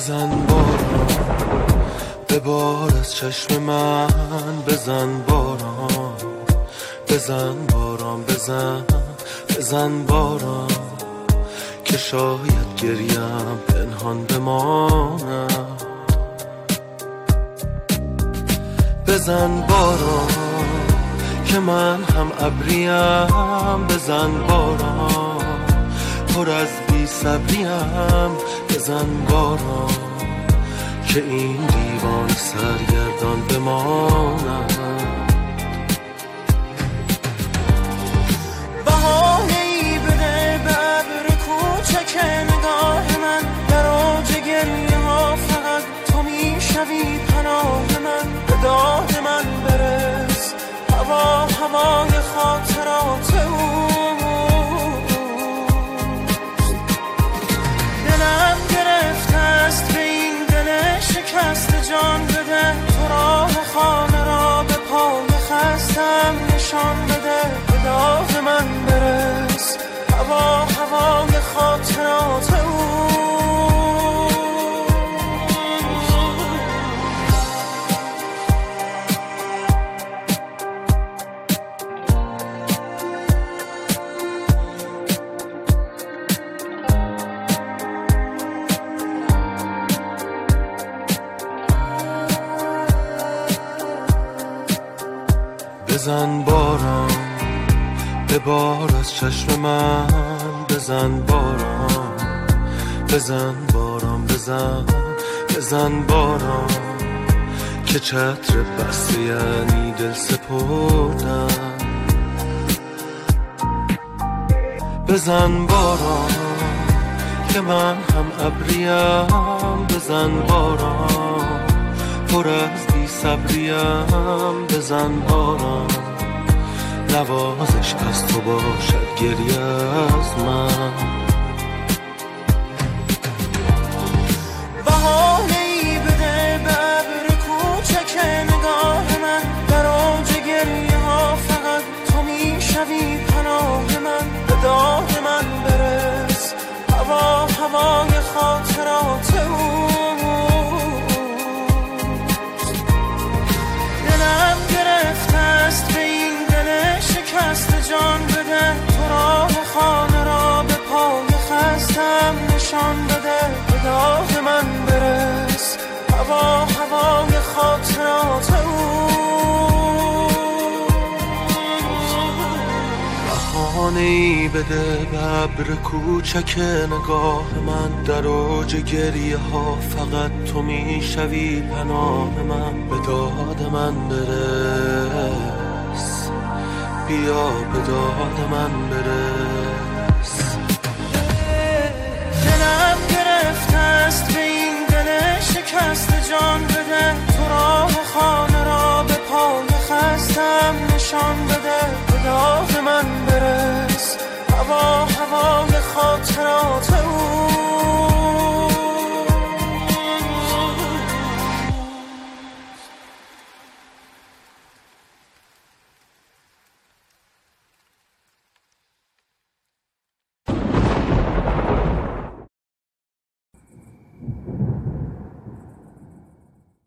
بزن باران ببار از چشم من، بزن باران بزن باران بزن باران که شاید گریم پنهان بماند. بزن باران که من هم ابریم، بزن باران پر از بی صبریم، بزن باران که این دیوان سرگردان بماند. بهانه‌ای بده به ابر کوچک نگاه من، در اوج گریه ها فقط تو میشوی پناه من. به داد من برس هوای خاطرات دلم گرفته است به این دل شکست، جان بده تو راه خانه را به پای خستم نشان بده. به داغ من برس هوای خاطرات بزن باران ببار از چشم من، بزن باران بزن باران بزن باران که چتر بسته یعنی دل سپردن. بزن باران که من هم ابریم، بزن باران پر از بی صبریم، بزن باران نوازش از تو باشد گریه از من. بهانه‌ای بده به ابر کوچک نگاه من، در اوج گریه ها فقط تو میشوی پناه من. به داد من برس هوای خاطرات دلم گرفته است به این دل شکست، جان بده تو راه خانه را به پای خستم نشان بده. به داغ من برس هوای خاطرات بهانه‌ای بده به ابر کوچک نگاه من، در اوج گریه ها فقط تو میشوی پناه من. به داد من برس بیا به داد من برس. دلم گرفته است به این دل شکست، جان